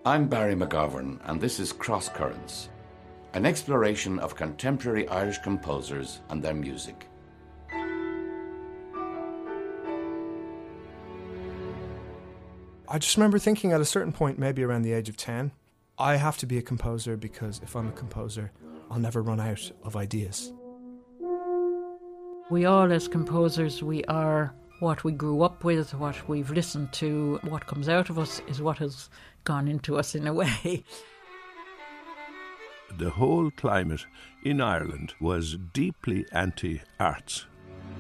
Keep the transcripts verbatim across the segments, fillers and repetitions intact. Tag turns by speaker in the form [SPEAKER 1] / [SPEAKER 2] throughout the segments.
[SPEAKER 1] I'm Barry McGovern, and this is Cross Currents, an exploration of contemporary Irish composers and their music.
[SPEAKER 2] I just remember thinking at a certain point, maybe around the age of ten, I have to be a composer because if I'm a composer, I'll never run out of ideas.
[SPEAKER 3] We all, as composers, we are what we grew up with, what we've listened to, what comes out of us is what has gone into us in a way.
[SPEAKER 4] The whole climate in Ireland was deeply anti-arts.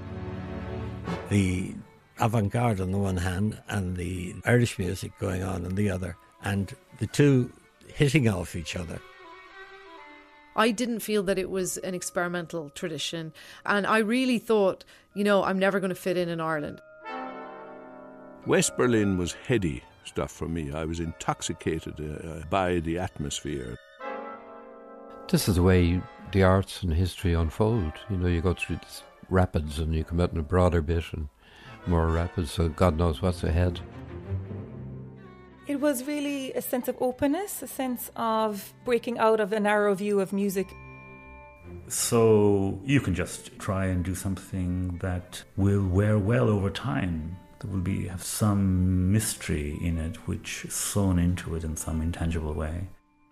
[SPEAKER 5] The avant-garde on the one hand and the Irish music going on on the other, and the two hitting off each other.
[SPEAKER 6] I didn't feel that it was an experimental tradition, and I really thought, you know, I'm never going to fit in in Ireland.
[SPEAKER 4] West Berlin was heady stuff for me. I was intoxicated uh, by the atmosphere.
[SPEAKER 7] This is the way the arts and history unfold. You know, you go through these rapids and you come out in a broader bit and more rapids, so God knows what's ahead.
[SPEAKER 8] It was really a sense of openness, a sense of breaking out of a narrow view of music.
[SPEAKER 9] So you can just try and do something that will wear well over time. There will be have some mystery in it which is sewn into it in some intangible way.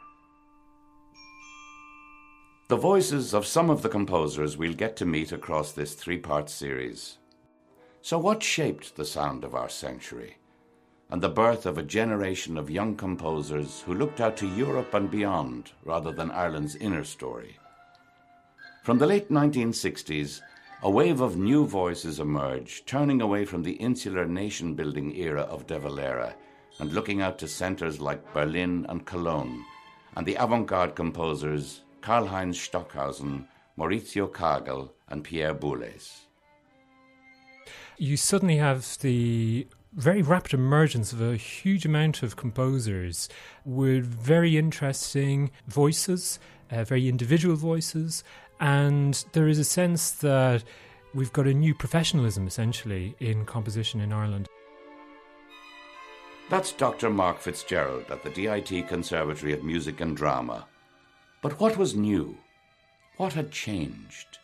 [SPEAKER 1] The voices of some of the composers we'll get to meet across this three-part series. So what shaped the sound of our century and the birth of a generation of young composers who looked out to Europe and beyond rather than Ireland's inner story? From the late nineteen sixties, a wave of new voices emerged, turning away from the insular nation-building era of De Valera and looking out to centres like Berlin and Cologne, and the avant-garde composers Karl-Heinz Stockhausen, Maurizio Kagel, and Pierre Boulez.
[SPEAKER 10] You suddenly have the very rapid emergence of a huge amount of composers with very interesting voices, uh, very individual voices, and there is a sense that we've got a new professionalism, essentially, in composition in Ireland.
[SPEAKER 1] That's Doctor Mark Fitzgerald at the D I T Conservatory of Music and Drama. But what was new? What had changed?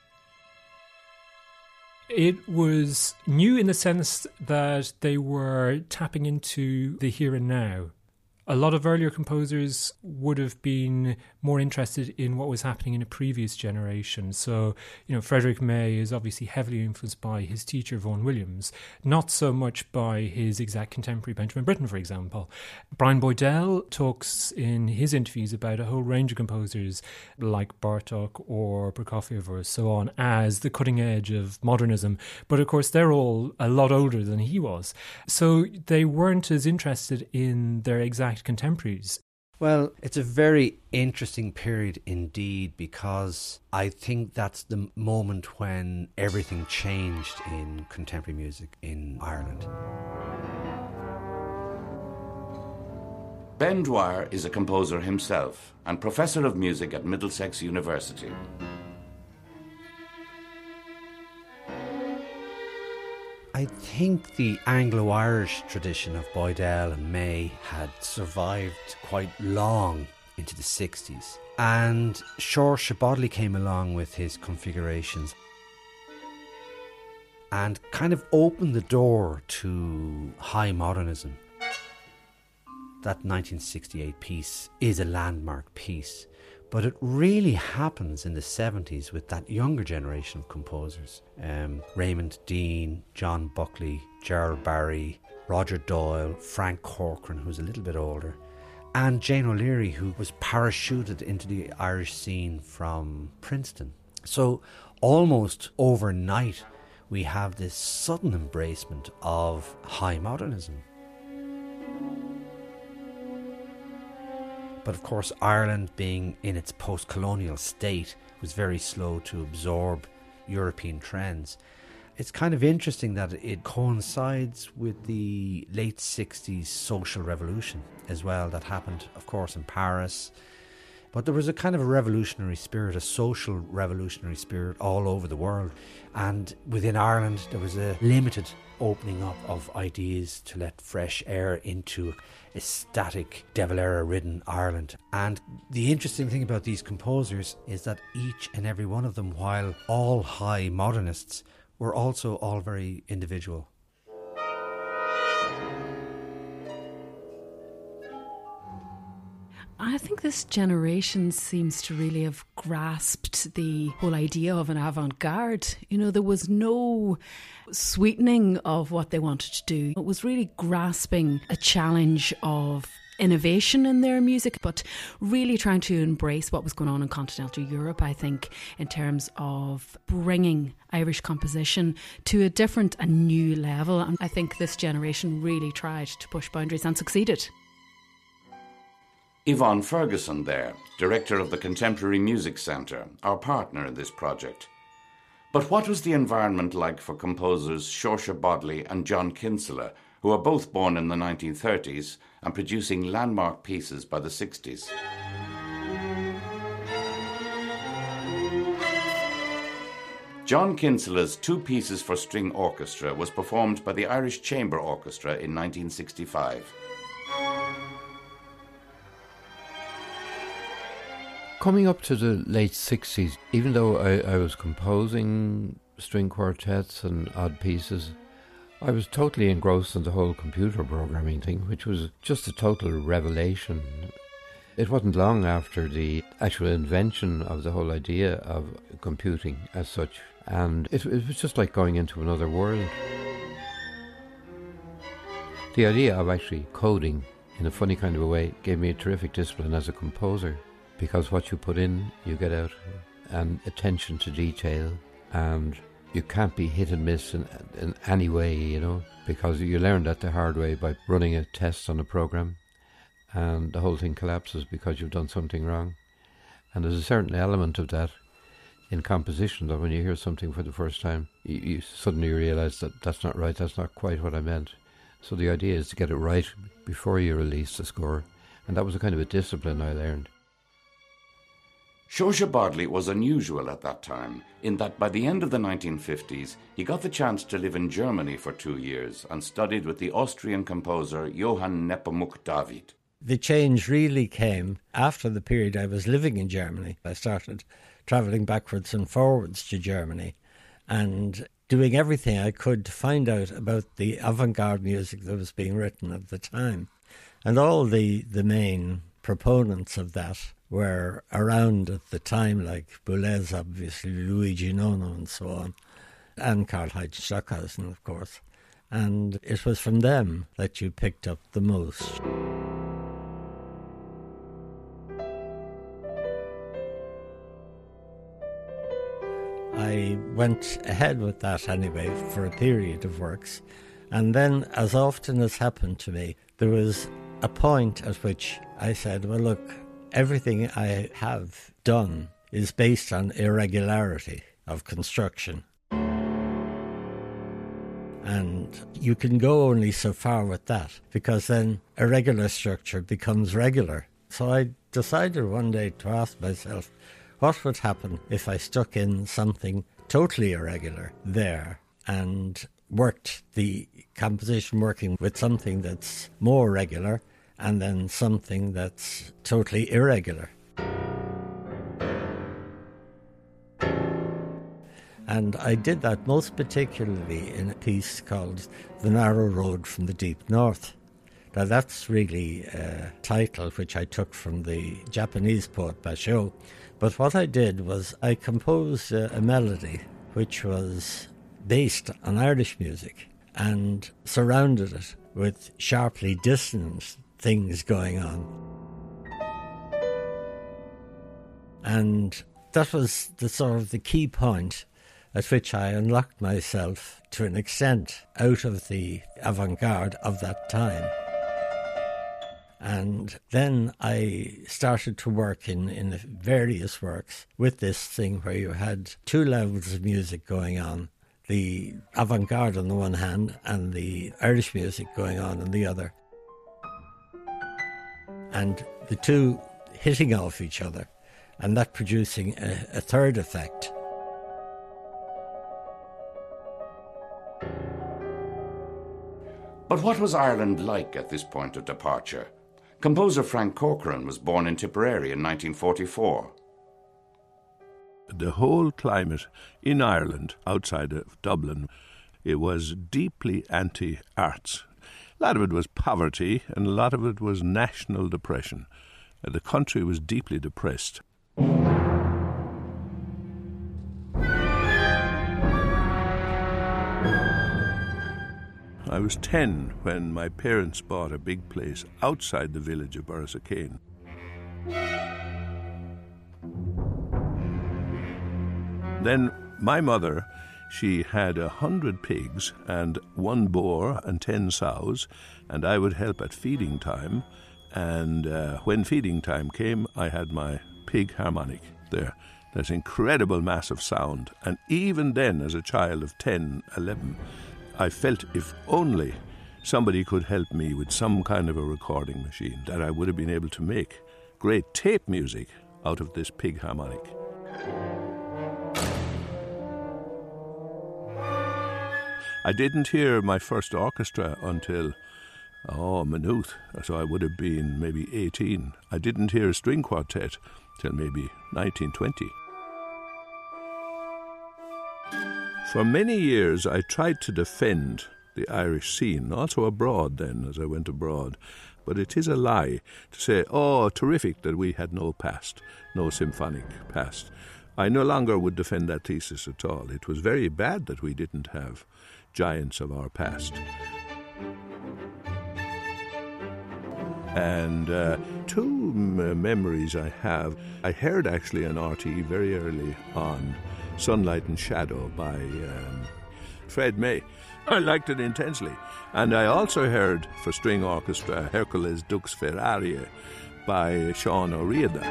[SPEAKER 10] It was new in the sense that they were tapping into the here and now. A lot of earlier composers would have been more interested in what was happening in a previous generation. So, you know, Frederick May is obviously heavily influenced by his teacher, Vaughan Williams, not so much by his exact contemporary, Benjamin Britten, for example. Brian Boydell talks in his interviews about a whole range of composers like Bartók or Prokofiev or so on as the cutting edge of modernism. But of course, they're all a lot older than he was. So they weren't as interested in their exact contemporaries.
[SPEAKER 11] Well, it's a very interesting period indeed, because I think that's the moment when everything changed in contemporary music in Ireland.
[SPEAKER 1] Ben Dwyer is a composer himself and professor of music at Middlesex University.
[SPEAKER 11] I think the Anglo-Irish tradition of Boydell and May had survived quite long into the sixties. And Sean Shabodley came along with his configurations and kind of opened the door to high modernism. That nineteen sixty-eight piece is a landmark piece, but it really happens in the seventies with that younger generation of composers. Um, Raymond Dean, John Buckley, Gerald Barry, Roger Doyle, Frank Corcoran, who's a little bit older, and Jane O'Leary, who was parachuted into the Irish scene from Princeton. So almost overnight, we have this sudden embracement of high modernism. But of course, Ireland, being in its post-colonial state, was very slow to absorb European trends. It's kind of interesting that it coincides with the late sixties social revolution as well, that happened, of course, in Paris. But there was a kind of a revolutionary spirit, a social revolutionary spirit all over the world. And within Ireland, there was a limited opening up of ideas to let fresh air into a static, De Valera-ridden Ireland. And the interesting thing about these composers is that each and every one of them, while all high modernists, were also all very individual.
[SPEAKER 12] I think this generation seems to really have grasped the whole idea of an avant-garde. You know, there was no sweetening of what they wanted to do. It was really grasping a challenge of innovation in their music, but really trying to embrace what was going on in continental Europe, I think, in terms of bringing Irish composition to a different and new level. And I think this generation really tried to push boundaries and succeeded.
[SPEAKER 1] Yvonne Ferguson there, director of the Contemporary Music Centre, our partner in this project. But what was the environment like for composers Saoirse Bodley and John Kinsella, who were both born in the nineteen thirties and producing landmark pieces by the sixties? John Kinsella's Two Pieces for String Orchestra was performed by the Irish Chamber Orchestra in nineteen sixty-five.
[SPEAKER 7] Coming up to the late sixties, even though I, I was composing string quartets and odd pieces, I was totally engrossed in the whole computer programming thing, which was just a total revelation. It wasn't long after the actual invention of the whole idea of computing as such, and it, it was just like going into another world. The idea of actually coding in a funny kind of a way gave me a terrific discipline as a composer, because what you put in, you get out, and attention to detail, and you can't be hit and miss in, in any way, you know, because you learn that the hard way by running a test on a program, and the whole thing collapses because you've done something wrong. And there's a certain element of that in composition, that when you hear something for the first time, you, you suddenly realize that that's not right, that's not quite what I meant. So the idea is to get it right before you release the score, and that was a kind of a discipline I learned.
[SPEAKER 1] Saoirse Bodley was unusual at that time, in that by the end of the nineteen fifties, he got the chance to live in Germany for two years and studied with the Austrian composer Johann Nepomuk David.
[SPEAKER 5] The change really came after the period I was living in Germany. I started travelling backwards and forwards to Germany and doing everything I could to find out about the avant-garde music that was being written at the time. And all the, the main proponents of that were around at the time, like Boulez, obviously, Luigi Nono and so on, and Karl-Heinz Stockhausen, of course. And it was from them that you picked up the most. I went ahead with that anyway for a period of works. And then, as often as happened to me, there was a point at which I said, well, look, everything I have done is based on irregularity of construction. And you can go only so far with that, because then irregular structure becomes regular. So I decided one day to ask myself, what would happen if I stuck in something totally irregular there and worked the composition working with something that's more regular and then something that's totally irregular. And I did that most particularly in a piece called The Narrow Road from the Deep North. Now that's really a title which I took from the Japanese poet Basho. But what I did was I composed a, a melody which was based on Irish music and surrounded it with sharply dissonant things going on. And that was the sort of the key point at which I unlocked myself to an extent out of the avant-garde of that time. And then I started to work in, in various works with this thing where you had two levels of music going on, the avant-garde on the one hand and the Irish music going on on the other. And the two hitting off each other, and that producing a, a third effect.
[SPEAKER 1] But what was Ireland like at this point of departure? Composer Frank Corcoran was born in Tipperary in nineteen forty-four.
[SPEAKER 4] The whole climate in Ireland, outside of Dublin, it was deeply anti-arts. A lot of it was poverty, and a lot of it was national depression. The country was deeply depressed. I was ten when my parents bought a big place outside the village of Borrisokane. Then my mother, she had a hundred pigs and one boar and ten sows, and I would help at feeding time. And uh, when feeding time came, I had my pig harmonic there. That incredible massive sound. And even then, as a child of ten, eleven, I felt if only somebody could help me with some kind of a recording machine, that I would have been able to make great tape music out of this pig harmonic. I didn't hear my first orchestra until, oh, Maynooth, so I would have been maybe eighteen. I didn't hear a string quartet till maybe nineteen twenty. For many years I tried to defend the Irish scene, also abroad then, as I went abroad. But it is a lie to say, oh, terrific that we had no past, no symphonic past. I no longer would defend that thesis at all. It was very bad that we didn't have giants of our past. And uh, two m- memories I have. I heard actually on R T E very early on Sunlight and Shadow by um, Fred May. I liked it intensely. And I also heard for string orchestra Hercules Dux Ferraria by Sean O'Riordan.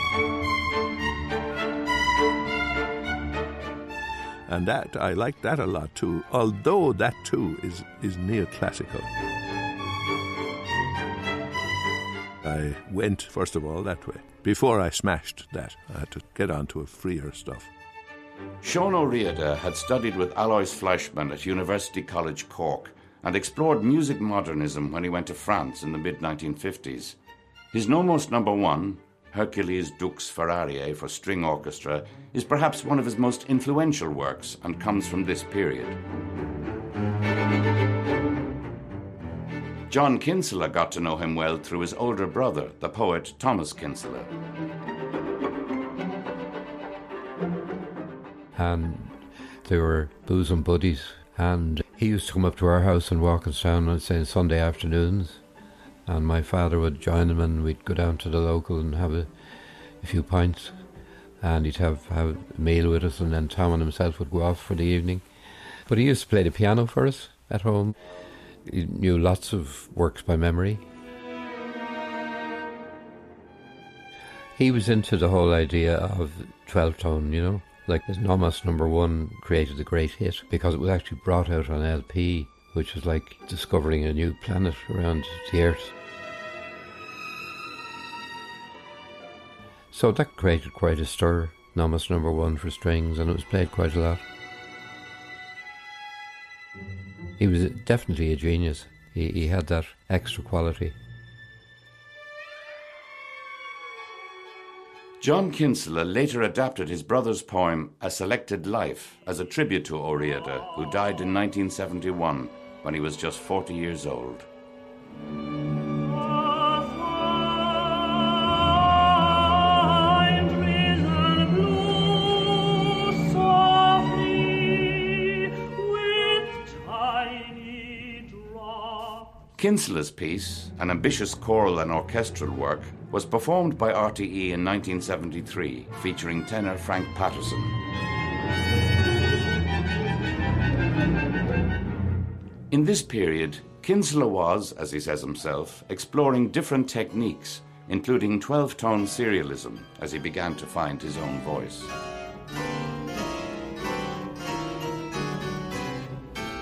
[SPEAKER 4] And that, I liked that a lot too, although that too is, is neoclassical. I went, first of all, that way. Before I smashed that, I had to get on to a freer stuff.
[SPEAKER 1] Sean O'Riordan had studied with Alois Fleischmann at University College Cork and explored music modernism when he went to France in the mid nineteen fifties. His Nomos number one, Hercules Dux Ferraria for string orchestra, is perhaps one of his most influential works and comes from this period. John Kinsella got to know him well through his older brother, the poet Thomas Kinsella.
[SPEAKER 7] And they were bosom buddies, and he used to come up to our house in Walkinstown on say Sunday afternoons, and my father would join him, and we'd go down to the local and have a, a few pints, and he'd have, have a meal with us, and then Tom and himself would go off for the evening. But he used to play the piano for us at home. He knew lots of works by memory. He was into the whole idea of twelve-tone, you know. Like his Nomos number one created a great hit because it was actually brought out on L P, which was like discovering a new planet around the Earth. So that created quite a stir, Nomos number one for strings, and it was played quite a lot. He was definitely a genius. He, he had that extra quality.
[SPEAKER 1] John Kinsella later adapted his brother's poem A Selected Life as a tribute to O'Riordan, who died in nineteen seventy-one when he was just forty years old. Kinsella's piece, an ambitious choral and orchestral work, was performed by R T E in nineteen seventy-three, featuring tenor Frank Patterson. In this period, Kinsella was, as he says himself, exploring different techniques, including twelve-tone serialism, as he began to find his own voice.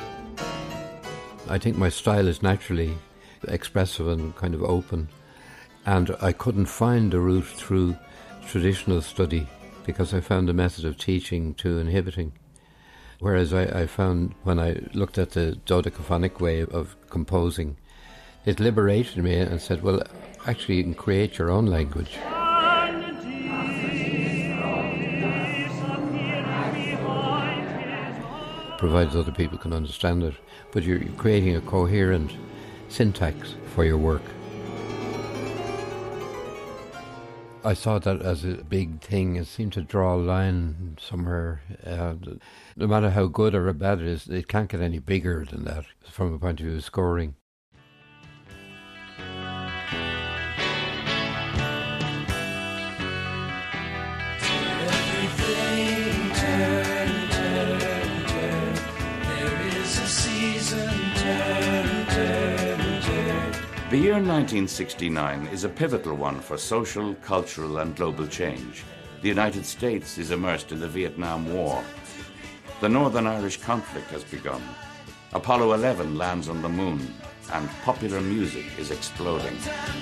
[SPEAKER 7] I think my style is naturally expressive and kind of open. And I couldn't find a route through traditional study because I found the method of teaching too inhibiting. Whereas I, I found when I looked at the dodecaphonic way of composing, it liberated me and said, well, actually you can create your own language. Provided other people can understand it. But you're creating a coherent syntax for your work. I saw that as a big thing. It seemed to draw a line somewhere. Uh, no matter how good or bad it is, it can't get any bigger than that from a point of view of scoring.
[SPEAKER 13] Everything turn, turn, turn. There is a season, turn, turn, turn.
[SPEAKER 1] The year nineteen sixty-nine is a pivotal one for social, cultural and global change. The United States is immersed in the Vietnam War. The Northern Irish conflict has begun. Apollo eleven lands on the moon, and popular music is exploding.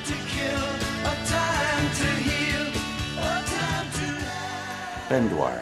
[SPEAKER 1] Ben Dwyer.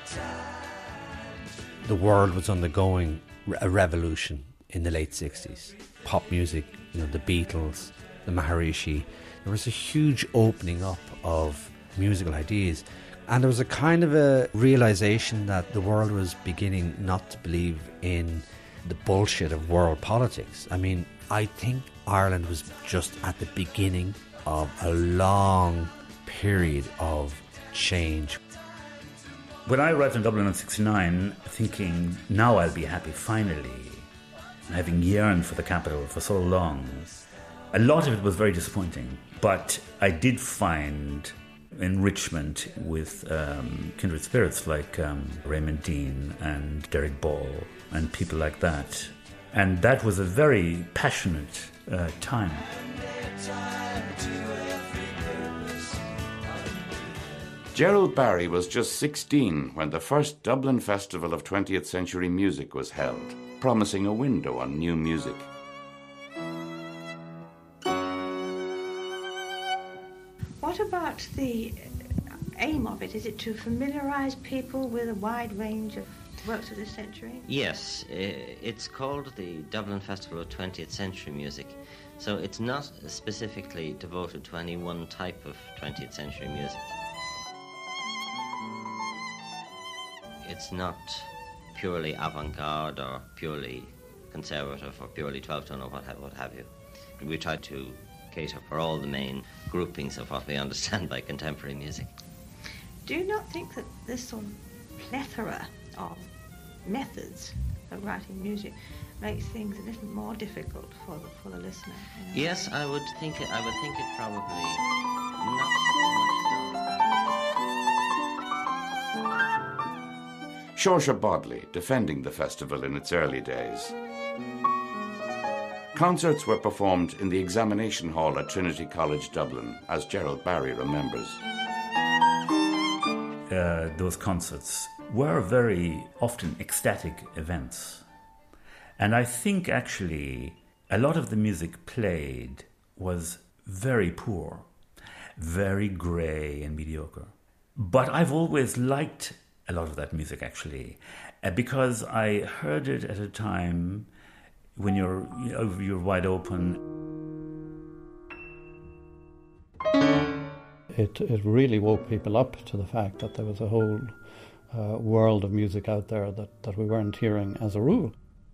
[SPEAKER 11] The world was undergoing a revolution in the late sixties. Pop music, you know, the Beatles, the Maharishi. There was a huge opening up of musical ideas. And there was a kind of a realization that the world was beginning not to believe in the bullshit of world politics. I mean, I think Ireland was just at the beginning of a long period of change.
[SPEAKER 9] When I arrived in Dublin in sixty-nine, thinking, now I'll be happy, finally, having yearned for the capital for so long, a lot of it was very disappointing. But I did find enrichment with um, kindred spirits like um, Raymond Dean and Derek Ball and people like that. And that was a very passionate uh, time.
[SPEAKER 1] Gerald Barry was just sixteen when the first Dublin Festival of twentieth Century Music was held, promising a window on new music.
[SPEAKER 14] What about the aim of it? Is it to familiarise people with a wide range of works of this century?
[SPEAKER 15] Yes, it's called the Dublin Festival of twentieth Century Music. So it's not specifically devoted to any one type of twentieth century music. It's not purely avant-garde or purely conservative or purely twelve-tone or what have, what have you. We try to cater for all the main groupings of what we understand by contemporary music.
[SPEAKER 14] Do you not think that this sort of plethora of methods of writing music makes things a little more difficult for the, for the listener? You know?
[SPEAKER 15] Yes, I would think it, I would think it probably not so much does.
[SPEAKER 1] Saoirse Bodley, defending the festival in its early days. Concerts were performed in the examination hall at Trinity College Dublin, as Gerald Barry remembers.
[SPEAKER 9] Uh, those concerts were very often ecstatic events. And I think actually a lot of the music played was very poor, very grey and mediocre. But I've always liked a lot of that music actually, uh, because I heard it at a time when you're you know, you're wide open.
[SPEAKER 16] It it really woke people up to the fact that there was a whole uh, world of music out there that, that we weren't hearing as a rule.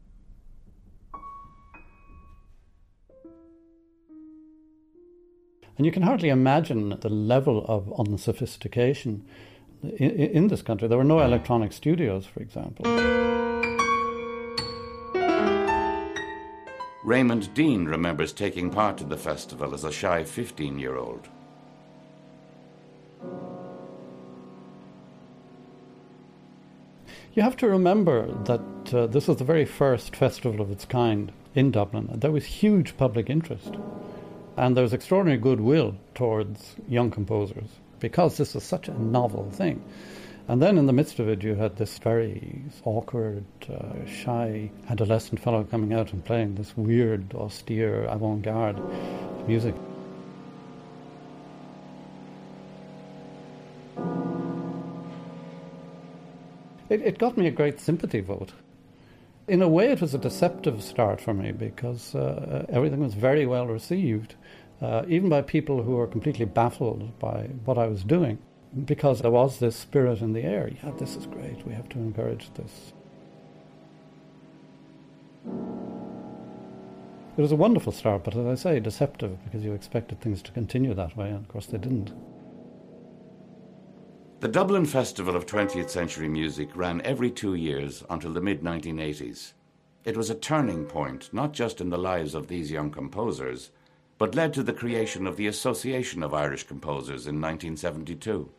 [SPEAKER 16] And you can hardly imagine the level of unsophistication in, in this country. There were no electronic studios, for example.
[SPEAKER 1] Raymond Dean remembers taking part in the festival as a shy fifteen-year-old.
[SPEAKER 16] You have to remember that uh, this was the very first festival of its kind in Dublin. There was huge public interest, and there was extraordinary goodwill towards young composers because this was such a novel thing. And then in the midst of it, you had this very awkward, uh, shy adolescent fellow coming out and playing this weird, austere, avant-garde music. It, it got me a great sympathy vote. In a way, it was a deceptive start for me because uh, everything was very well received, uh, even by people who were completely baffled by what I was doing, because there was this spirit in the air. Yeah, this is great. We have to encourage this. It was a wonderful start, but as I say, deceptive, because you expected things to continue that way, and of course they didn't.
[SPEAKER 1] The Dublin Festival of twentieth Century Music ran every two years until the mid nineteen eighties. It was a turning point, not just in the lives of these young composers, but led to the creation of the Association of Irish Composers in nineteen seventy-two.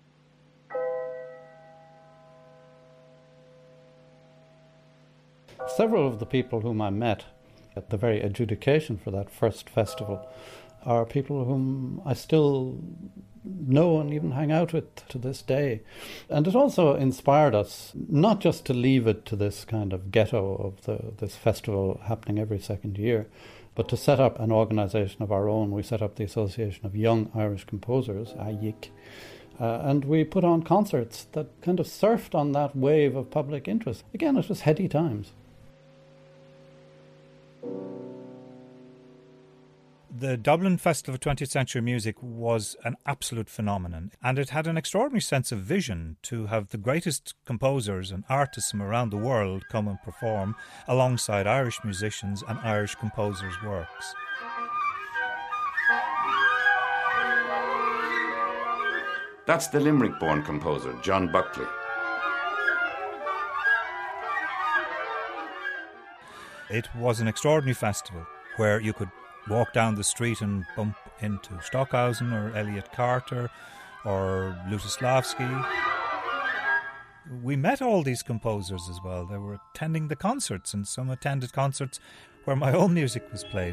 [SPEAKER 16] Several of the people whom I met at the very adjudication for that first festival are people whom I still know and even hang out with to this day. And it also inspired us not just to leave it to this kind of ghetto of the, this festival happening every second year, but to set up an organisation of our own. We set up the Association of Young Irish Composers, A Y I C, uh, and we put on concerts that kind of surfed on that wave of public interest. Again, it was heady times.
[SPEAKER 17] The Dublin Festival of twentieth Century Music was an absolute phenomenon, and it had an extraordinary sense of vision to have the greatest composers and artists from around the world come and perform alongside Irish musicians and Irish composers' works.
[SPEAKER 1] That's the Limerick-born composer, John Buckley.
[SPEAKER 17] It was an extraordinary festival where you could walk down the street and bump into Stockhausen or Elliot Carter or Lutoslavsky. We met all these composers as well. They were attending the concerts, and some attended concerts where my own music was played.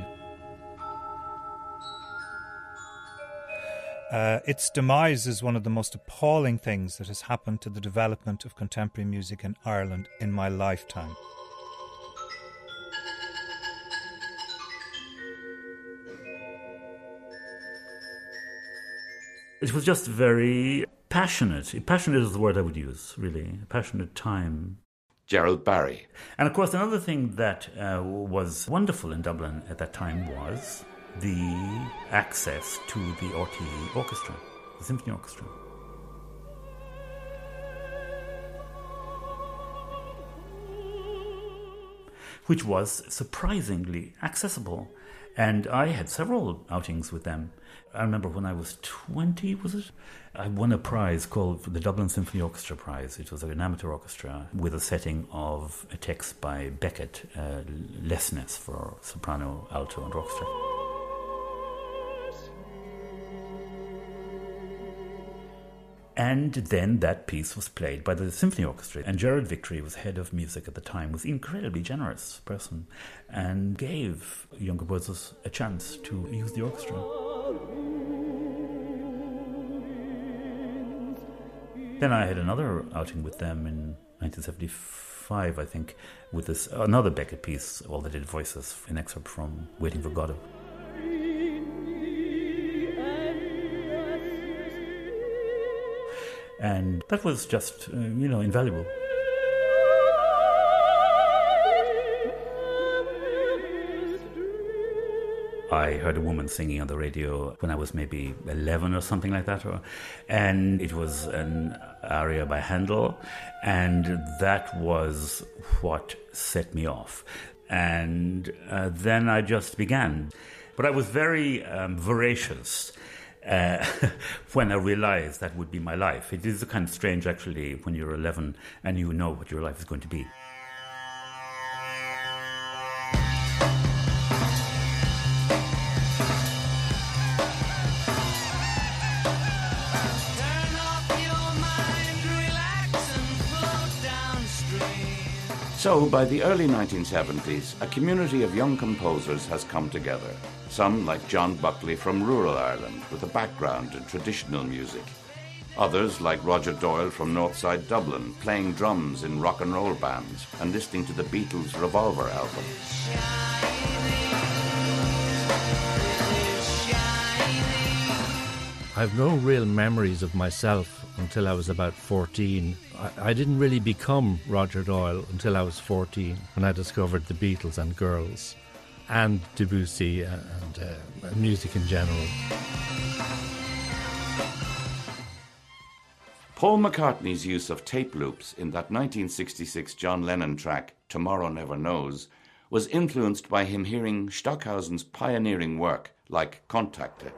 [SPEAKER 17] Uh, its demise is one of the most appalling things that has happened to the development of contemporary music in Ireland in my lifetime.
[SPEAKER 9] It was just very passionate. Passionate is the word I would use, really. A passionate time.
[SPEAKER 1] Gerald Barry.
[SPEAKER 9] And of course, another thing that uh, was wonderful in Dublin at that time was the access to the R T E orchestra, the symphony orchestra. Which was surprisingly accessible. And I had several outings with them. I remember when I was twenty, was it? I won a prize called the Dublin Symphony Orchestra Prize. It was an amateur orchestra with a setting of a text by Beckett, uh, Lessness for soprano, alto and orchestra. And then that piece was played by the symphony orchestra. And Gerard Victory was head of music at the time, was an incredibly generous person, and gave young composers a chance to use the orchestra. Then I had another outing with them in nineteen seventy-five, I think, with this another Beckett piece, All the Dead Voices, an excerpt from Waiting for Godot. And that was just, uh, you know, invaluable. I heard a woman singing on the radio when I was maybe eleven or something like that, or, and it was an aria by Handel, and that was what set me off. And uh, then I just began. But I was very um, voracious Uh, when I realized that would be my life. It is kind of strange, actually, when you're eleven and you know what your life is going to be.
[SPEAKER 1] So, by the early nineteen seventies, a community of young composers has come together. Some, like John Buckley, from rural Ireland, with a background in traditional music. Others, like Roger Doyle from Northside Dublin, playing drums in rock and roll bands and listening to the Beatles' Revolver album.
[SPEAKER 18] I've no real memories of myself
[SPEAKER 5] until I was about fourteen. I, I didn't really become Roger Doyle until I was fourteen, when I discovered the Beatles and Girls, and Debussy and, and uh, music in general.
[SPEAKER 1] Paul McCartney's use of tape loops in that nineteen sixty-six John Lennon track, Tomorrow Never Knows, was influenced by him hearing Stockhausen's pioneering work like Kontakte.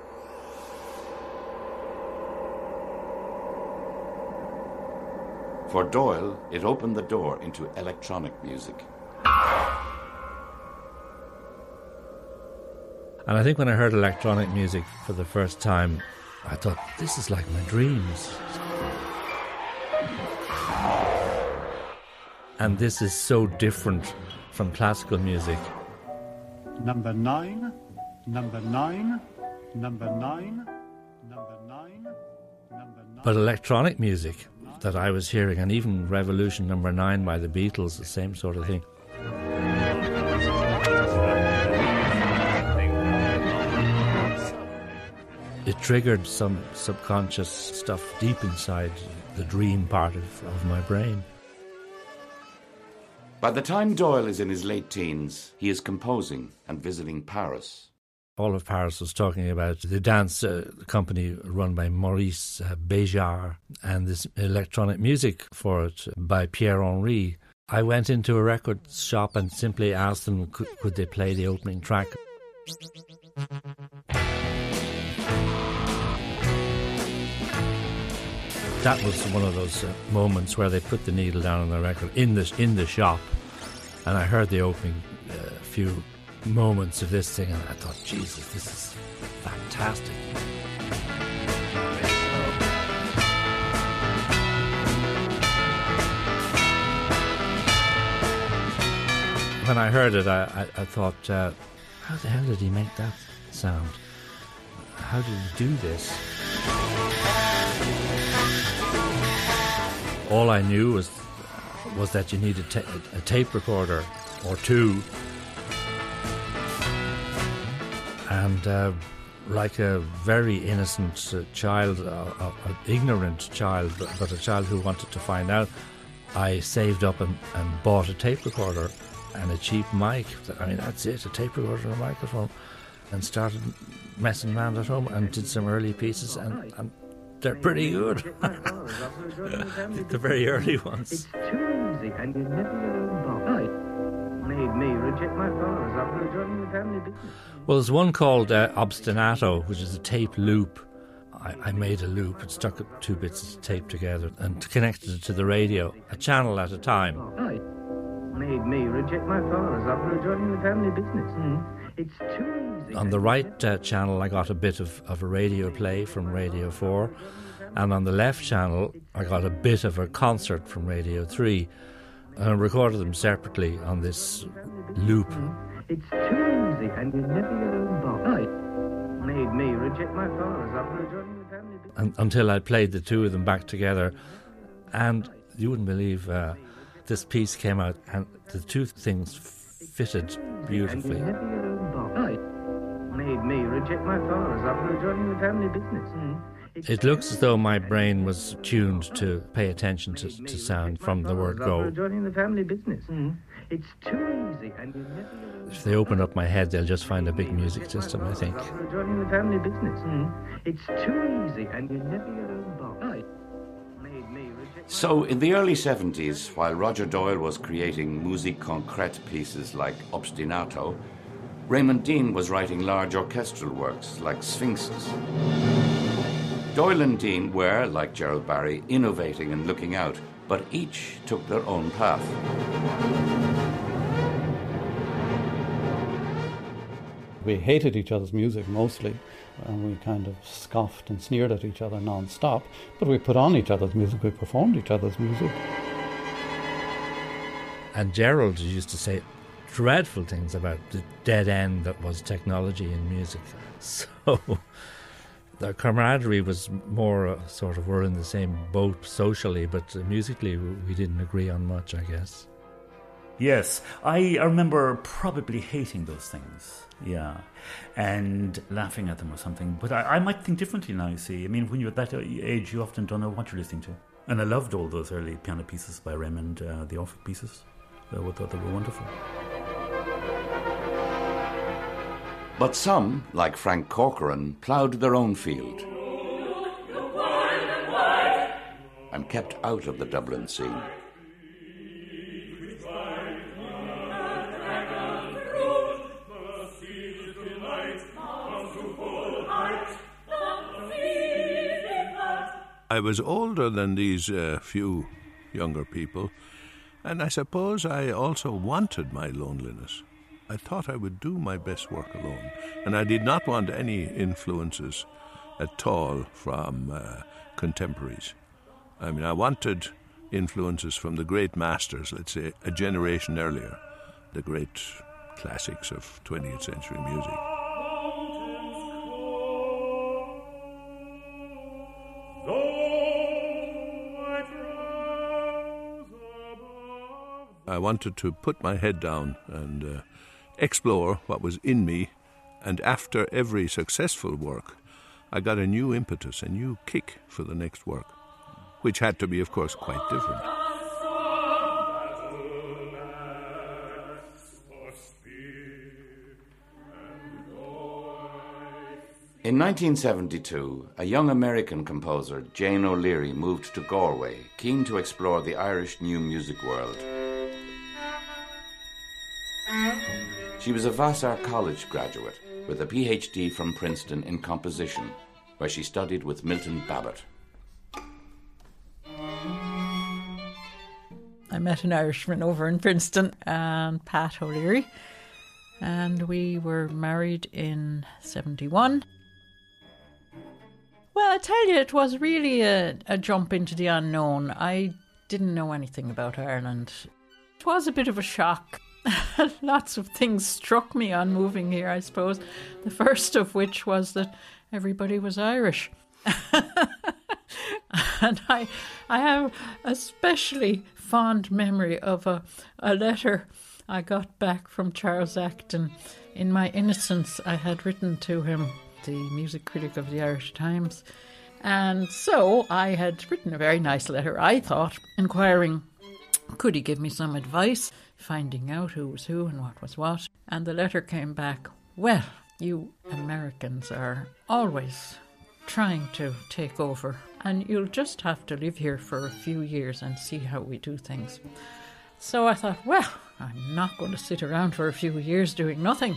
[SPEAKER 1] For Doyle, it opened the door into electronic music.
[SPEAKER 5] And I think when I heard electronic music for the first time, I thought, this is like my dreams. And this is so different from classical music.
[SPEAKER 18] Number nine, number nine, number nine, number nine, number nine.
[SPEAKER 5] But electronic music that I was hearing, and even Revolution Number Nine by the Beatles, the same sort of thing. It triggered some subconscious stuff deep inside the dream part of, of my brain.
[SPEAKER 1] By the time Doyle is in his late teens, he is composing and visiting Paris.
[SPEAKER 5] All of Paris was talking about the dance uh, company run by Maurice uh, Béjart and this electronic music for it by Pierre Henry. I went into a record shop and simply asked them could, could they play the opening track. That was one of those uh, moments where they put the needle down on the record in the, in the shop, and I heard the opening uh, few moments of this thing and I thought, Jesus, this is fantastic. When I heard it, I, I, I thought, uh, how the hell did he make that sound? How did he do this? All I knew was was that you needed ta- a tape recorder or two, and uh, like a very innocent uh, child, uh, an ignorant child, but, but a child who wanted to find out, I saved up and, and bought a tape recorder and a cheap mic. I mean, that's it, a tape recorder and a microphone, and started messing around at home and did some early pieces, and, and they're pretty good. The very early ones.
[SPEAKER 19] It's too easy and you never made me reject my father's after joining the family business.
[SPEAKER 5] Well, there's one called uh, Obstinato, which is a tape loop. I, I made a loop and stuck two bits of tape together and connected it to the radio, a channel at a time.
[SPEAKER 19] Made me reject my father's after joining the family business. Mm. It's too easy.
[SPEAKER 5] On the right uh, channel, I got a bit of, of a radio play from Radio four, and on the left channel, I got a bit of a concert from Radio three, and I recorded them separately on this loop.
[SPEAKER 19] It's too easy, and you never get over. Made me reject my father's after joining the family business.
[SPEAKER 5] And, until I played the two of them back together, and you wouldn't believe uh, this piece came out, and the two things fitted beautifully.
[SPEAKER 19] Made me reject my father's after joining the family business. Mm.
[SPEAKER 5] It looks as though my brain was tuned to pay attention to, to sound from the word go.
[SPEAKER 19] Joining the family business. Mm. It's too easy, and you never.
[SPEAKER 5] If they open up my head, they'll just find a big music system, I think.
[SPEAKER 19] Joining the family business. Mm. It's too easy, and you never get over.
[SPEAKER 1] So, in the early seventies, while Roger Doyle was creating musique concrète pieces like Obstinato, Raymond Dean was writing large orchestral works like Sphinxes. Doyle and Dean were, like Gerald Barry, innovating and looking out, but each took their own path.
[SPEAKER 16] We hated each other's music mostly, and we kind of scoffed and sneered at each other non-stop, but we put on each other's music, we performed each other's music.
[SPEAKER 5] And Gerald used to say dreadful things about the dead end that was technology in music. So the camaraderie was more uh, sort of, we're in the same boat socially, but uh, musically we didn't agree on much, I guess.
[SPEAKER 9] Yes, I, I remember probably hating those things, yeah, and laughing at them or something. But I, I might think differently now, you see. I mean, when you're at that age, you often don't know what you're listening to. And I loved all those early piano pieces by Raymond, uh, the Orphic pieces. I thought they were wonderful.
[SPEAKER 1] But some, like Frank Corcoran, ploughed their own field and kept out of the Dublin scene.
[SPEAKER 4] I was older than these uh, few younger people, and I suppose I also wanted my loneliness. I thought I would do my best work alone, and I did not want any influences at all from uh, contemporaries. I mean, I wanted influences from the great masters, let's say, a generation earlier, the great classics of twentieth century music. I wanted to put my head down and uh, explore what was in me, and after every successful work, I got a new impetus, a new kick for the next work, which had to be, of course, quite different.
[SPEAKER 1] In nineteen seventy-two, a young American composer, Jane O'Leary, moved to Galway, keen to explore the Irish new music world. She was a Vassar College graduate with a P H D from Princeton in composition, where she studied with Milton Babbitt.
[SPEAKER 3] I met an Irishman over in Princeton, um, Pat O'Leary, and we were married in seventy-one. Well, I tell you, it was really a, a jump into the unknown. I didn't know anything about Ireland. It was a bit of a shock. Lots of things struck me on moving here, I suppose. The first of which was that everybody was Irish. And I I have a especially fond memory of a, a letter I got back from Charles Acton. In my innocence, I had written to him, the music critic of the Irish Times. And so I had written a very nice letter, I thought, inquiring, could he give me some advice, finding out who was who and what was what. And the letter came back, well, you Americans are always trying to take over, and you'll just have to live here for a few years and see how we do things. So I thought, well, I'm not going to sit around for a few years doing nothing.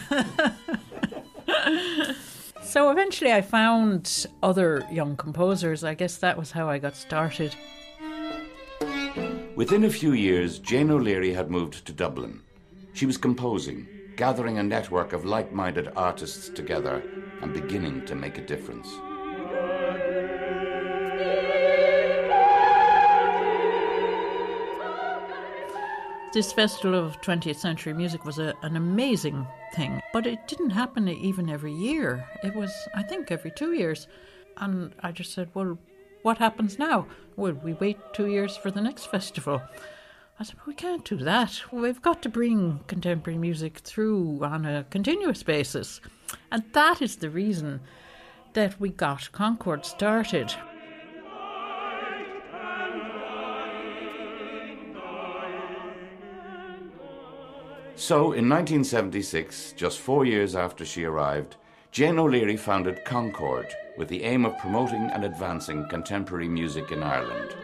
[SPEAKER 3] So eventually I found other young composers. I guess that was how I got started.
[SPEAKER 1] Within a few years, Jane O'Leary had moved to Dublin. She was composing, gathering a network of like-minded artists together and beginning to make a difference.
[SPEAKER 3] This Festival of twentieth Century Music was a, an amazing thing, but it didn't happen even every year. It was, I think, every two years. And I just said, well, what happens now? Well, we wait two years for the next festival. I said, we can't do that. We've got to bring contemporary music through on a continuous basis. And that is the reason that we got Concord started.
[SPEAKER 1] So, in nineteen seventy-six, just four years after she arrived, Jane O'Leary founded Concord with the aim of promoting and advancing contemporary music in Ireland.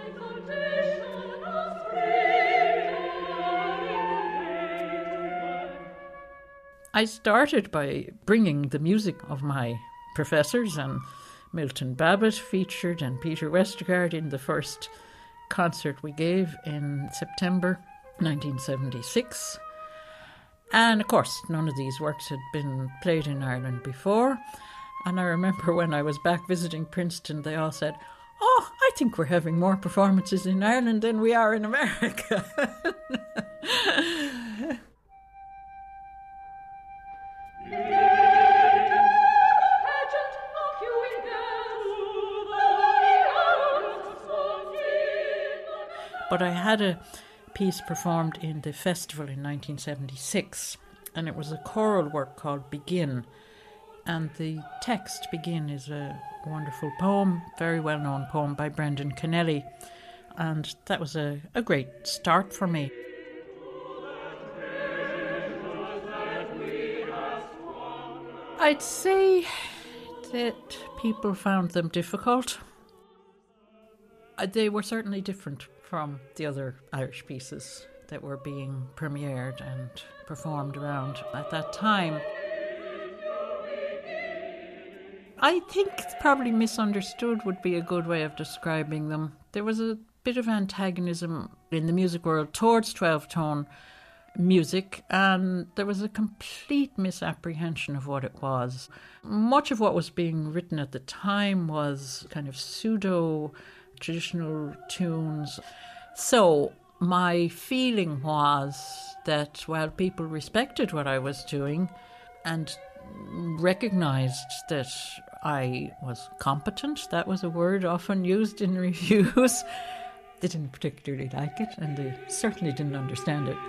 [SPEAKER 3] I started by bringing the music of my professors, and Milton Babbitt featured and Peter Westergaard in the first concert we gave in September nineteen seventy-six. And of course, none of these works had been played in Ireland before. And I remember when I was back visiting Princeton, they all said, oh, I think we're having more performances in Ireland than we are in America. But I had a piece performed in the festival in nineteen seventy-six, and it was a choral work called Begin. And the text, Begin, is a wonderful poem, very well-known poem by Brendan Kennelly. And that was a, a great start for me. I'd say that people found them difficult. Uh, They were certainly different from the other Irish pieces that were being premiered and performed around at that time. I think probably misunderstood would be a good way of describing them. There was a bit of antagonism in the music world towards twelve-tone music, and there was a complete misapprehension of what it was. Much of what was being written at the time was kind of pseudo traditional tunes. So my feeling was that while people respected what I was doing and recognised that I was competent, that was a word often used in reviews, they didn't particularly like it, and they certainly didn't understand it.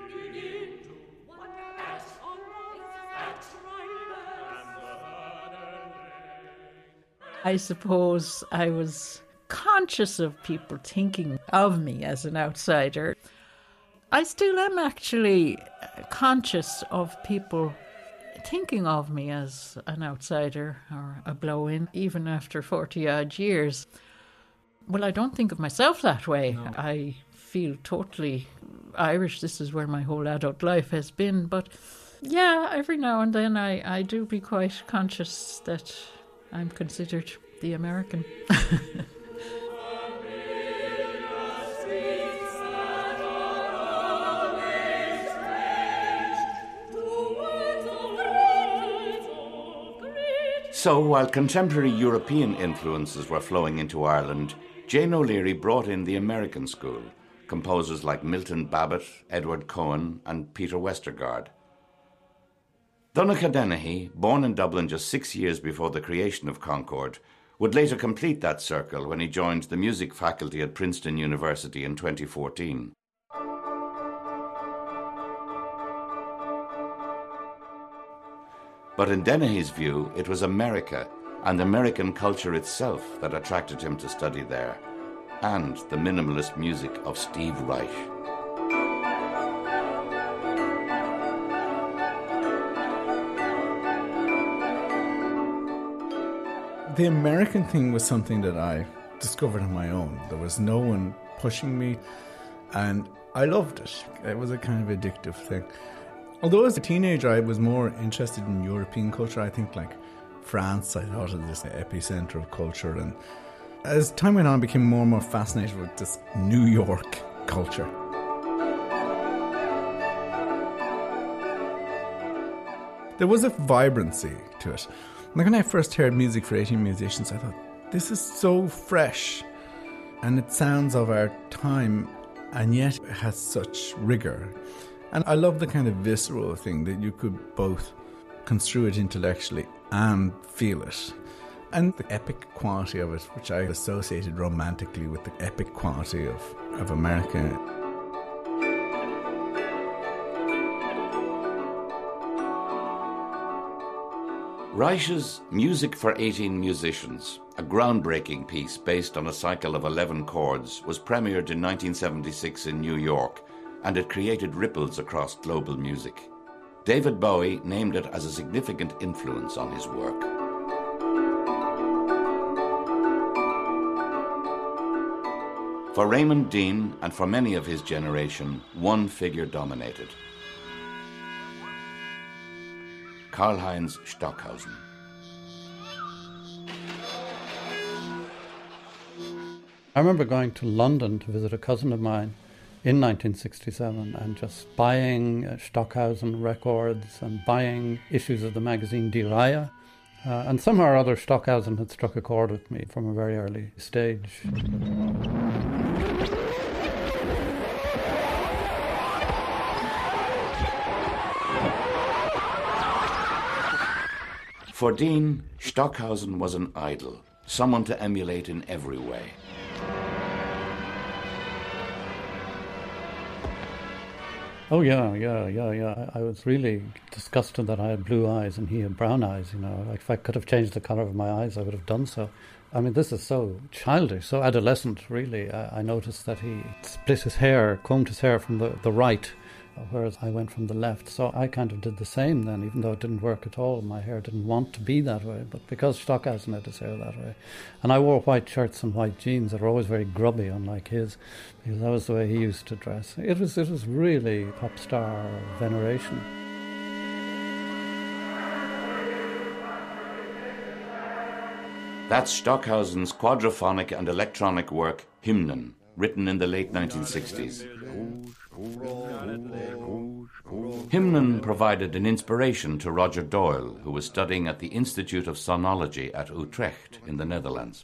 [SPEAKER 3] I suppose I was conscious of people thinking of me as an outsider. I still am actually conscious of people thinking of me as an outsider or a blow-in, even after forty-odd years. Well, I don't think of myself that way. No. I feel totally Irish. This is where my whole adult life has been. But yeah, every now and then I, I do be quite conscious that I'm considered the American.
[SPEAKER 1] So, while contemporary European influences were flowing into Ireland, Jane O'Leary brought in the American school, composers like Milton Babbitt, Edward Cohen, and Peter Westergaard. Donnacha Dennehy, born in Dublin just six years before the creation of Concord, would later complete that circle when he joined the music faculty at Princeton University in twenty fourteen. But in Dennehy's view, it was America and American culture itself that attracted him to study there, and the minimalist music of Steve Reich.
[SPEAKER 20] The American thing was something that I discovered on my own. There was no one pushing me, and I loved it. It was a kind of addictive thing. Although as a teenager I was more interested in European culture, I think like France, I thought of this epicenter of culture, and as time went on I became more and more fascinated with this New York culture. There was a vibrancy to it. Like when I first heard Music for eighteen Musicians, I thought, this is so fresh and it sounds of our time, and yet it has such rigour. And I love the kind of visceral thing that you could both construe it intellectually and feel it. And the epic quality of it, which I associated romantically with the epic quality of, of America.
[SPEAKER 1] Reich's Music for eighteen Musicians, a groundbreaking piece based on a cycle of eleven chords, was premiered in nineteen seventy-six in New York, and it created ripples across global music. David Bowie named it as a significant influence on his work. For Raymond Dean, and for many of his generation, one figure dominated: Karlheinz Stockhausen.
[SPEAKER 16] I remember going to London to visit a cousin of mine in nineteen sixty-seven and just buying uh, Stockhausen records and buying issues of the magazine Die Reihe. Uh, and somehow or other Stockhausen had struck a chord with me from a very early stage.
[SPEAKER 1] For Dean, Stockhausen was an idol, someone to emulate in every way.
[SPEAKER 16] Oh, yeah, yeah, yeah, yeah. I was really disgusted that I had blue eyes and he had brown eyes, you know. Like, if I could have changed the colour of my eyes, I would have done so. I mean, this is so childish, so adolescent, really. I, I noticed that he split his hair, combed his hair from the, the right, whereas I went from the left. So I kind of did the same then, even though it didn't work at all. My hair didn't want to be that way, but because Stockhausen had his hair that way. And I wore white shirts and white jeans that were always very grubby, unlike his, because that was the way he used to dress. It was, it was really pop star veneration.
[SPEAKER 1] That's Stockhausen's quadraphonic and electronic work, Hymnen, written in the late nineteen sixties. Hymnen provided an inspiration to Roger Doyle, who was studying at the Institute of Sonology at Utrecht in the Netherlands.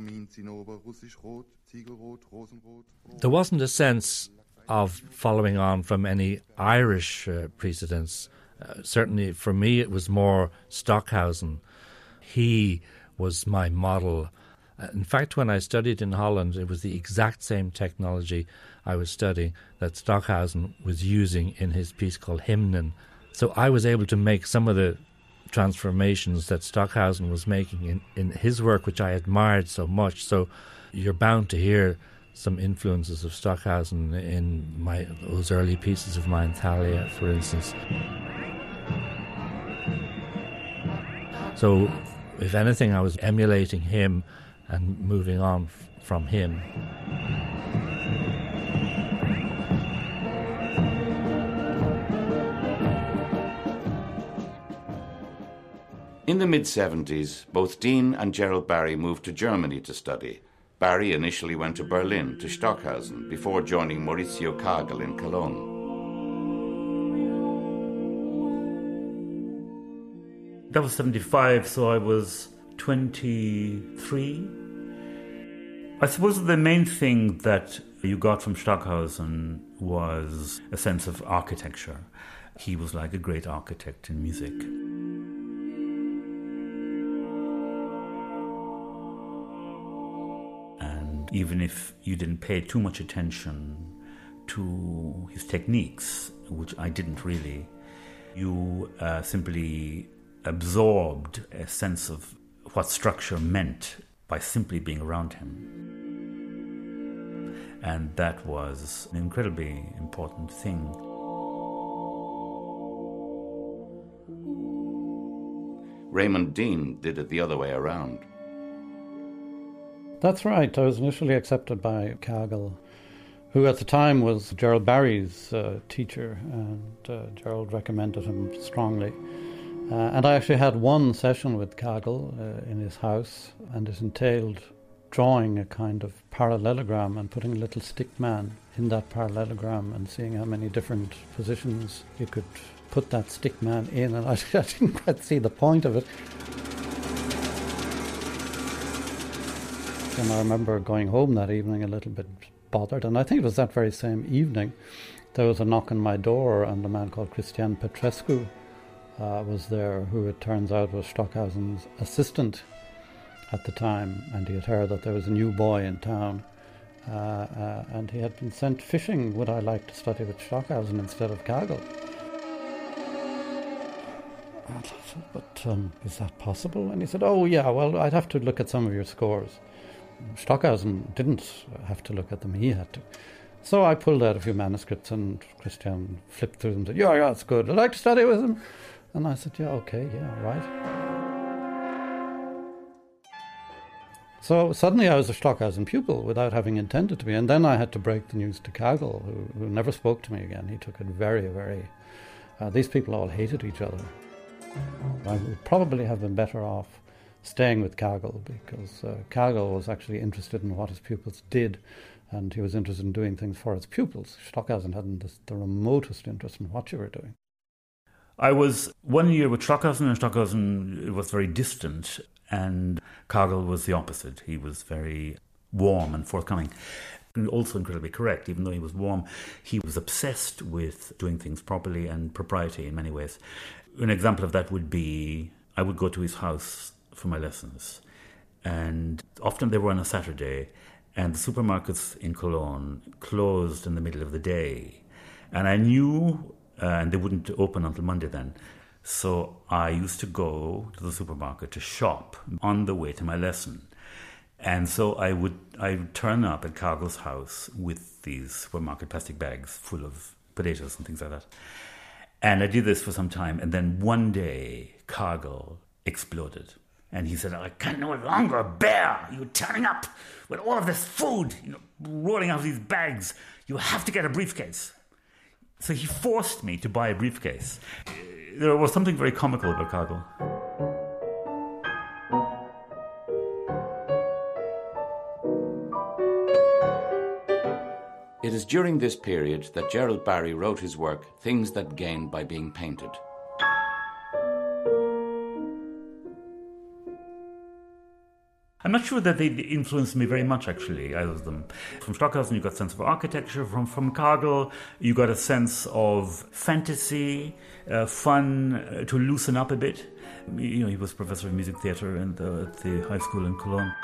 [SPEAKER 21] There wasn't a sense of following on from any Irish uh, precedents. Uh, certainly for me it was more Stockhausen. He was my model. Uh, in fact, when I studied in Holland, it was the exact same technology I was studying that Stockhausen was using in his piece called Hymnen. So I was able to make some of the transformations that Stockhausen was making in, in his work, which I admired so much. So you're bound to hear some influences of Stockhausen in my those early pieces of mine, Thalia, for instance. So if anything, I was emulating him and moving on f- from him.
[SPEAKER 1] In the mid-seventies, both Dean and Gerald Barry moved to Germany to study. Barry initially went to Berlin, to Stockhausen, before joining Maurizio Kagel in Cologne.
[SPEAKER 9] That was seventy-five, so I was twenty-three. I suppose the main thing that you got from Stockhausen was a sense of architecture. He was like a great architect in music. And even if you didn't pay too much attention to his techniques, which I didn't really, you uh, simply absorbed a sense of what structure meant by simply being around him. And that was an incredibly important thing.
[SPEAKER 1] Raymond Dean did it the other way around.
[SPEAKER 16] That's right. I was initially accepted by Kagel, who at the time was Gerald Barry's uh, teacher, and uh, Gerald recommended him strongly. Uh, and I actually had one session with Kagel uh, in his house, and it entailed drawing a kind of parallelogram and putting a little stick man in that parallelogram and seeing how many different positions you could put that stick man in. And I, I didn't quite see the point of it. And I remember going home that evening a little bit bothered, and I think it was that very same evening there was a knock on my door, and a man called Cristian Petrescu Uh, was there, who it turns out was Stockhausen's assistant at the time, and he had heard that there was a new boy in town, uh, uh, and he had been sent fishing. Would I like to study with Stockhausen instead of Kagel? And I said, but um, is that possible? And he said, oh yeah, well, I'd have to look at some of your scores. Stockhausen didn't have to look at them, he had to. So I pulled out a few manuscripts, and Christian flipped through them and said, yeah, yeah, that's good. I'd like to study with him. And I said, yeah, okay, yeah, right. So suddenly I was a Stockhausen pupil without having intended to be. And then I had to break the news to Kagel, who, who never spoke to me again. He took it very, very... Uh, these people all hated each other. I would probably have been better off staying with Kagel, because uh, Kagel was actually interested in what his pupils did, and he was interested in doing things for his pupils. Stockhausen hadn't the, the remotest interest in what you were doing.
[SPEAKER 9] I was one year with Stockhausen, and Stockhausen was very distant, and Kagel was the opposite. He was very warm and forthcoming, and also incredibly correct. Even though he was warm, he was obsessed with doing things properly and propriety in many ways. An example of that would be, I would go to his house for my lessons, and often they were on a Saturday, and the supermarkets in Cologne closed in the middle of the day. And I knew, uh, and they wouldn't open until Monday then. So I used to go to the supermarket to shop on the way to my lesson. And so I would I would turn up at Cargill's house with these supermarket plastic bags full of potatoes and things like that. And I did this for some time. And then one day, Cargill exploded. And he said, I can no longer bear you turning up with all of this food, you know, rolling out of these bags. You have to get a briefcase. So he forced me to buy a briefcase. There was something very comical about Cargill.
[SPEAKER 1] It is during this period that Gerald Barry wrote his work, Things That Gain by Being Painted.
[SPEAKER 9] I'm not sure that they influenced me very much, actually, either of them. From Stockhausen, you got a sense of architecture. From, from Cargill, you got a sense of fantasy, uh, fun, uh, to loosen up a bit. You know, he was professor of music theatre and, uh, at the high school in Cologne.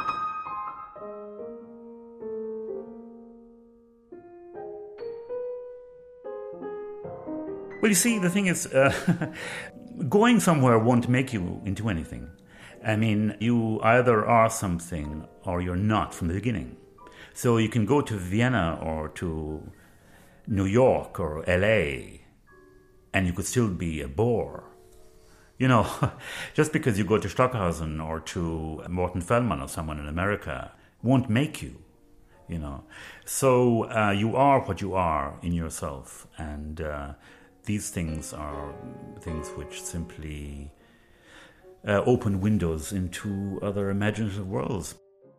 [SPEAKER 9] Well, you see, the thing is, uh, going somewhere won't make you into anything. I mean, you either are something or you're not from the beginning. So you can go to Vienna or to New York or L A and you could still be a bore. You know, just because you go to Stockhausen or to Morton Feldman or someone in America won't make you, you know. So uh, you are what you are in yourself. And uh, these things are things which simply uh, open windows into other imaginative worlds.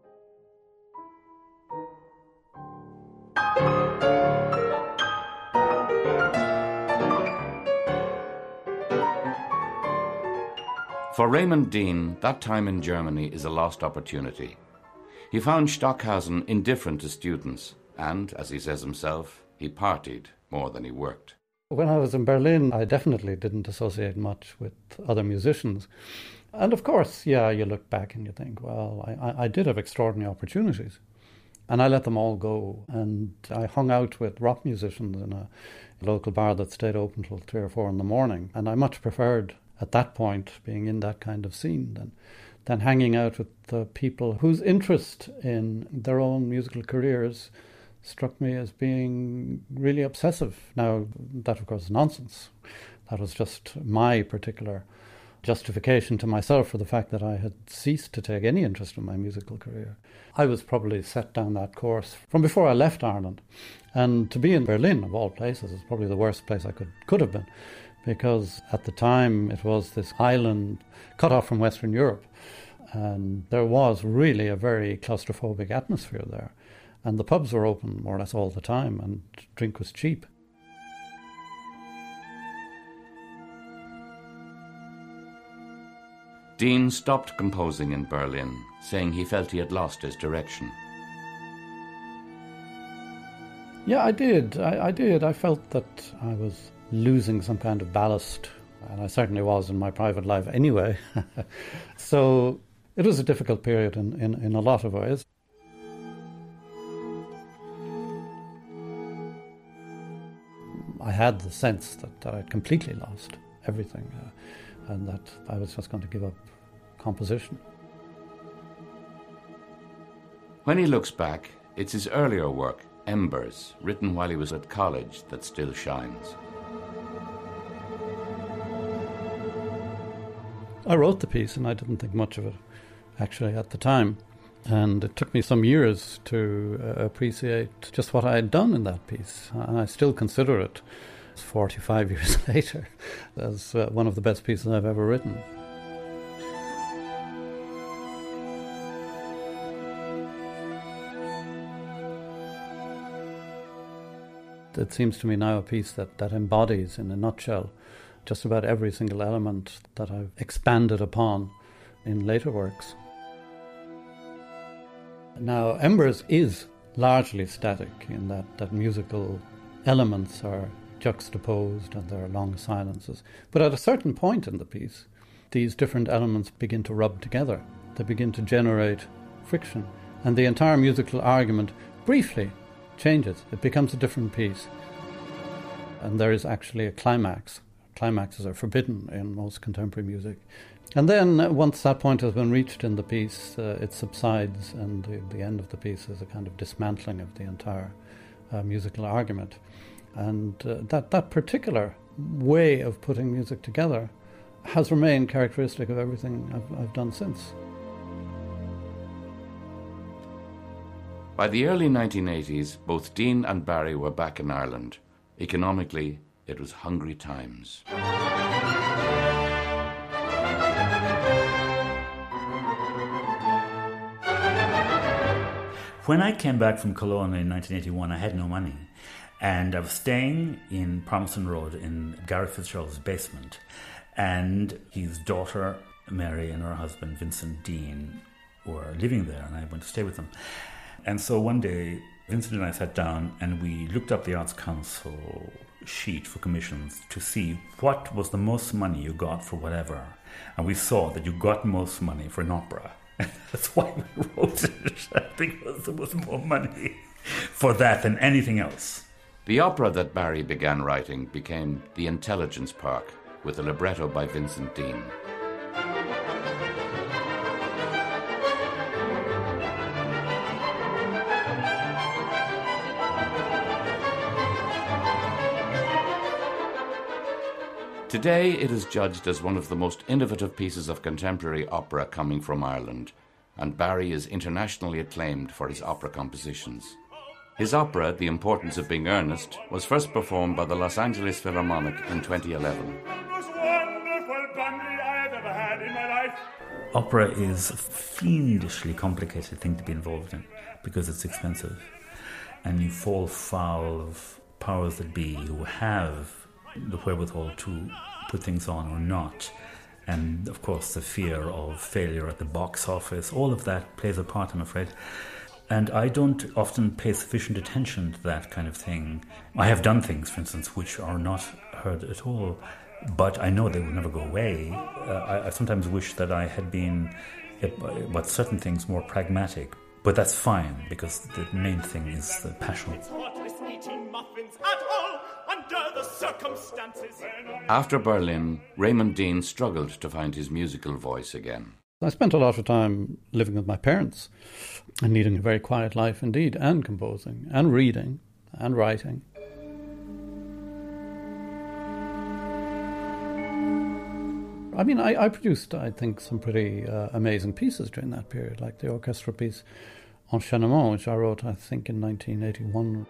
[SPEAKER 1] For Raymond Dean, that time in Germany is a lost opportunity. He found Stockhausen indifferent to students, and, as he says himself, he partied more than he worked.
[SPEAKER 16] When I was in Berlin, I definitely didn't associate much with other musicians. And of course, yeah, you look back and you think, well, I, I did have extraordinary opportunities. And I let them all go. And I hung out with rock musicians in a local bar that stayed open till three or four in the morning. And I much preferred, at that point, being in that kind of scene than, than hanging out with the people whose interest in their own musical careers struck me as being really obsessive. Now, that of course is nonsense. That was just my particular justification to myself for the fact that I had ceased to take any interest in my musical career. I was probably set down that course from before I left Ireland. And to be in Berlin, of all places, is probably the worst place I could, could have been, because at the time it was this island cut off from Western Europe, and there was really a very claustrophobic atmosphere there. And the pubs were open more or less all the time, and drink was cheap.
[SPEAKER 1] Dean stopped composing in Berlin, saying he felt he had lost his direction.
[SPEAKER 16] Yeah, I did. I, I did. I felt that I was losing some kind of ballast, and I certainly was in my private life anyway. So it was a difficult period in, in, in a lot of ways. I had the sense that, that I'd completely lost everything, uh, and that I was just going to give up composition.
[SPEAKER 1] When he looks back, it's his earlier work, Embers, written while he was at college, that still shines.
[SPEAKER 16] I wrote the piece, and I didn't think much of it, actually, at the time. And it took me some years to uh, appreciate just what I had done in that piece. And I still consider it, forty-five years later, as uh, one of the best pieces I've ever written. It seems to me now a piece that, that embodies, in a nutshell, just about every single element that I've expanded upon in later works. Now, Embers is largely static in that, that musical elements are juxtaposed and there are long silences. But at a certain point in the piece, these different elements begin to rub together. They begin to generate friction. And the entire musical argument briefly changes. It becomes a different piece. And there is actually a climax. Climaxes are forbidden in most contemporary music. And then uh, once that point has been reached in the piece, uh, it subsides, and the, the end of the piece is a kind of dismantling of the entire uh, musical argument. And uh, that, that particular way of putting music together has remained characteristic of everything I've, I've done since.
[SPEAKER 1] By the early nineteen eighties, both Dean and Barry were back in Ireland. Economically, it was hungry times.
[SPEAKER 9] When I came back from Cologne in nineteen eighty-one, I had no money. And I was staying in Palmerston Road in Gary Fitzgerald's basement. And his daughter, Mary, and her husband, Vincent Dean, were living there, and I went to stay with them. And so one day, Vincent and I sat down and we looked up the Arts Council sheet for commissions to see what was the most money you got for whatever. And we saw that you got most money for an opera. That's why we wrote it, because there was more money for that than anything else.
[SPEAKER 1] The opera that Barry began writing became The Intelligence Park, with a libretto by Vincent Dean. Today it is judged as one of the most innovative pieces of contemporary opera coming from Ireland, and Barry is internationally acclaimed for his opera compositions. His opera, The Importance of Being Earnest, was first performed by the Los Angeles Philharmonic in twenty eleven.
[SPEAKER 9] Opera is a fiendishly complicated thing to be involved in because it's expensive, and you fall foul of powers that be who have the wherewithal to put things on or not. And of course the fear of failure at the box office, all of that plays a part, I'm afraid. And I don't often pay sufficient attention to that kind of thing. I have done things, for instance, which are not heard at all, but I know they will never go away. Uh, I, I sometimes wish that I had been, about certain things, more pragmatic. But that's fine, because the main thing is the passion.
[SPEAKER 1] After Berlin, Raymond Dean struggled to find his musical voice again.
[SPEAKER 16] I spent a lot of time living with my parents and leading a very quiet life indeed, and composing, and reading, and writing. I mean, I, I produced, I think, some pretty uh, amazing pieces during that period, like the orchestral piece Enchaînement, which I wrote, I think, in nineteen eighty-one.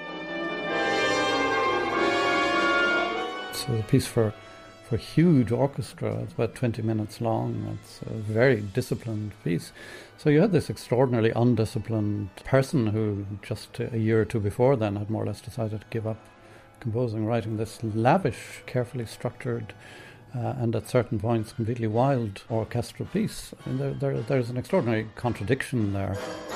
[SPEAKER 16] So the piece for for a huge orchestra. It's about twenty minutes long. It's a very disciplined piece. So you had this extraordinarily undisciplined person who just a year or two before then had more or less decided to give up composing, writing this lavish, carefully structured, uh, and at certain points completely wild orchestral piece. I mean, there, there, there's an extraordinary contradiction there.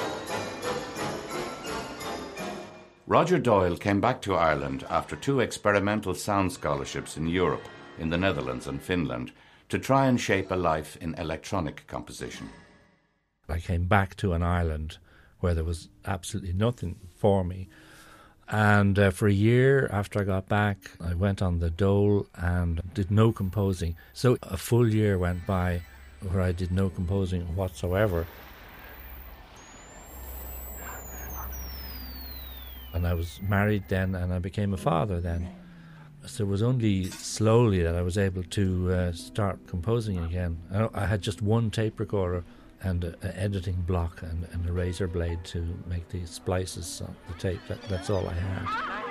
[SPEAKER 1] Roger Doyle came back to Ireland after two experimental sound scholarships in Europe, in the Netherlands and Finland, to try and shape a life in electronic composition.
[SPEAKER 21] I came back to an island where there was absolutely nothing for me. And uh, for a year after I got back, I went on the dole and did no composing. So a full year went by where I did no composing whatsoever. And I was married then, and I became a father then. So it was only slowly that I was able to uh, start composing again. I, I had just one tape recorder and an editing block and, and a razor blade to make the splices on the tape. That, that's all I had.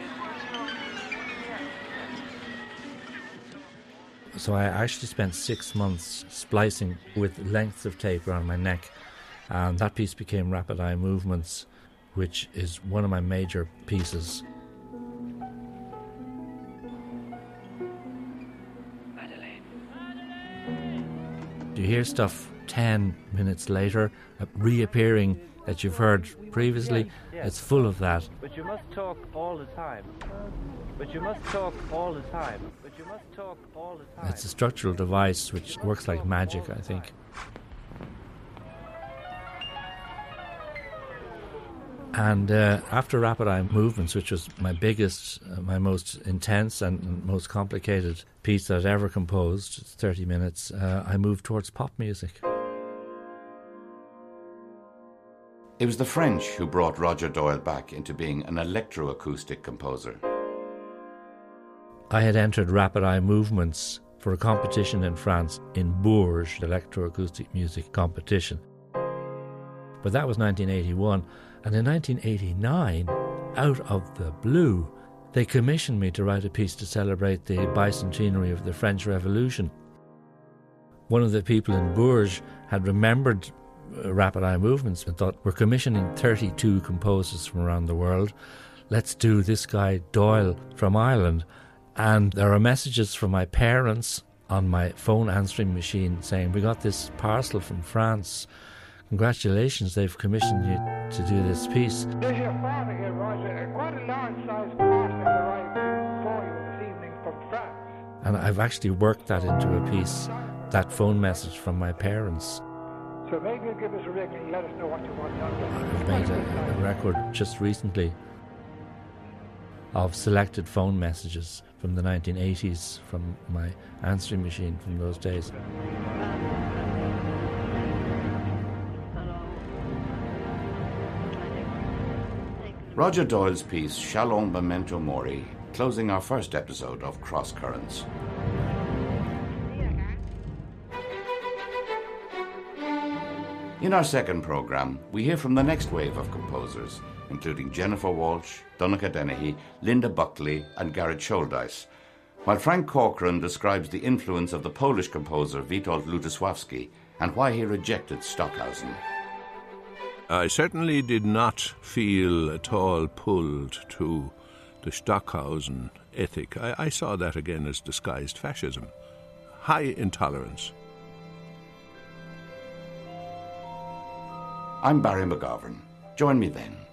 [SPEAKER 21] So I actually spent six months splicing with lengths of tape around my neck, and that piece became Rapid Eye Movements, which is one of my major pieces. You hear stuff ten minutes later, uh, reappearing that you've heard previously.
[SPEAKER 2] Yes, yes.
[SPEAKER 21] It's full of that.
[SPEAKER 2] But you must talk all the time. But you must talk all the time. But you must talk all the time.
[SPEAKER 21] It's a structural device which works like magic, I think. And uh, after Rapid Eye Movements, which was my biggest, uh, my most intense and most complicated piece that I'd ever composed, thirty minutes, uh, I moved towards pop music.
[SPEAKER 1] It was the French who brought Roger Doyle back into being an electroacoustic composer.
[SPEAKER 21] I had entered Rapid Eye Movements for a competition in France in Bourges, the electroacoustic music competition. But that was nineteen eighty-one, and in nineteen eighty-nine, out of the blue, they commissioned me to write a piece to celebrate the bicentenary of the French Revolution. One of the people in Bourges had remembered uh, Rapid Eye Movements and thought, we're commissioning thirty-two composers from around the world. Let's do this guy Doyle from Ireland. And there are messages from my parents on my phone answering machine saying, we got this parcel from France. Congratulations, they've commissioned you to do this piece.
[SPEAKER 6] There's your father here, Roger. Quite a large-sized parcel arrived for you this evening from France.
[SPEAKER 21] And I've actually worked that into a piece, that phone message from my parents.
[SPEAKER 6] So maybe you'll give us a ring and let us know what you want done.
[SPEAKER 21] I've made a, a record just recently of selected phone messages from the nineteen eighties from my answering machine from those days.
[SPEAKER 1] Roger Doyle's piece Shalom Memento Mori, closing our first episode of Cross Currents. In our second programme, we hear from the next wave of composers, including Jennifer Walsh, Donncha Dennehy, Linda Buckley and Garrett Scholdice, while Frank Corcoran describes the influence of the Polish composer Witold Lutosławski and why he rejected Stockhausen.
[SPEAKER 4] I certainly did not feel at all pulled to the Stockhausen ethic. I, I saw that again as disguised fascism, high intolerance.
[SPEAKER 1] I'm Barry McGovern. Join me then.